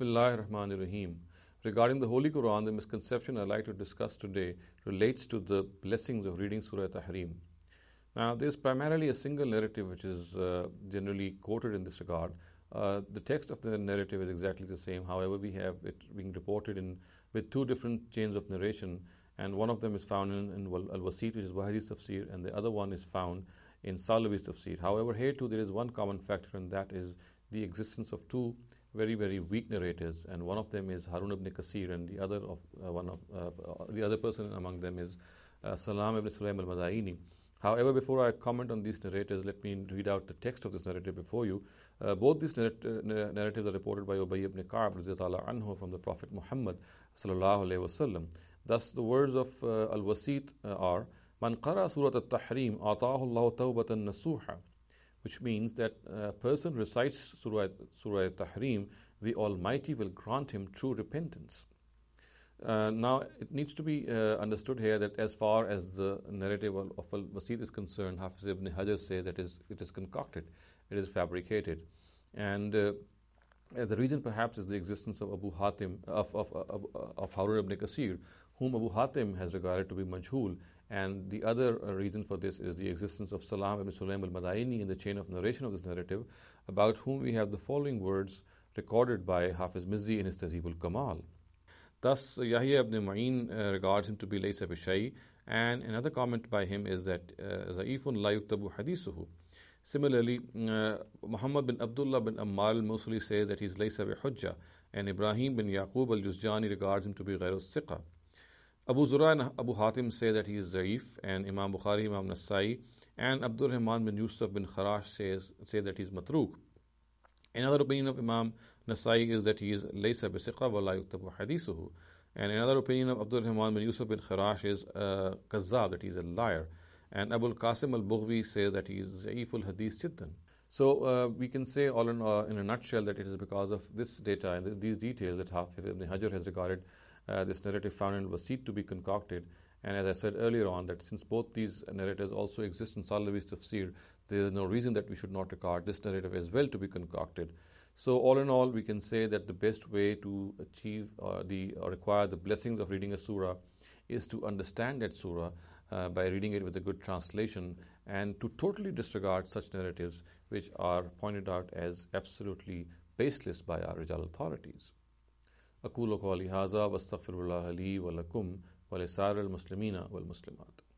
Bismillahir Rahmanir Rahim. Regarding the Holy Quran, the misconception I'd like to discuss today relates to the blessings of reading Surah Tahrim. Now, there's primarily a single narrative which is generally quoted in this regard. The text of the narrative is exactly the same. However, we have it being reported with two different chains of narration, and one of them is found in Al-Wasit, which is Wahid's Tafsir, and the other one is found in Salabi's Tafsir. However, here too there is one common factor, and that is the existence of two very, very weak narrators, and one of them is Harun ibn Kasir, and the other person among them is Salam ibn Sulaym al-Madaini. However, before I comment on these narrators, let me read out the text of this narrative before you. Both these narratives are reported by Ubay ibn Ka'b anhu from the Prophet Muhammad sallallahu alaihi wasallam. Thus, the words of Al-Wasit are, Man qara surat al-Tahrim ataahu Allahu tawbatan nasuha, which means that a person recites Surah Tahrim, the Almighty will grant him true repentance. Now, it needs to be understood here that as far as the narrative of Al-Wasit is concerned, Hafiz ibn Hajar says that it is concocted, it is fabricated. And the reason perhaps is the existence of Abu Hatim, of Harun ibn Kasir, whom Abu Hatim has regarded to be majhul. And the other reason for this is the existence of Salam ibn Sulaym al-Madaini in the chain of narration of this narrative, about whom we have the following words recorded by Hafiz Mizzi in his Tahzib al-Kamal. Thus, Yahya ibn Ma'in regards him to be laysa bi-shay', and another comment by him is that Za'ifun la yuktabu hadithuhu. Similarly, Muhammad bin Abdullah bin Ammar al-Musli says that he is laysa bi-hujja, and Ibrahim bin Yaqub al-Juzjani regards him to be ghayru siqa. Abu Zura and Abu Hatim say that he is Za'if, and Imam Bukhari, Imam Nasai, and Abdul Rahman bin Yusuf bin Kharash say that he is matruk. Another opinion of Imam Nasai is that he is laysa bisiqa wa la yuktabu hadithuhu. And another opinion of Abdul Rahman bin Yusuf bin Kharash is kazzab, that he is a liar. And Abul Qasim al-Bughwi says that he is Za'iful Hadith Jiddan. So we can say all in a nutshell that it is because of this data and these details that Hafiz ibn Hajar has regarded this narrative found in Wasit to be concocted. And as I said earlier on, that since both these narratives also exist in Salabi's Tafsir, there is no reason that we should not regard this narrative as well to be concocted. So all in all, we can say that the best way to achieve or require the blessings of reading a surah is to understand that surah by reading it with a good translation, and to totally disregard such narratives which are pointed out as absolutely baseless by our Rijal authorities. أقول قولي هذا واستغفر الله لي ولكم ولسائر المسلمين والمسلمات.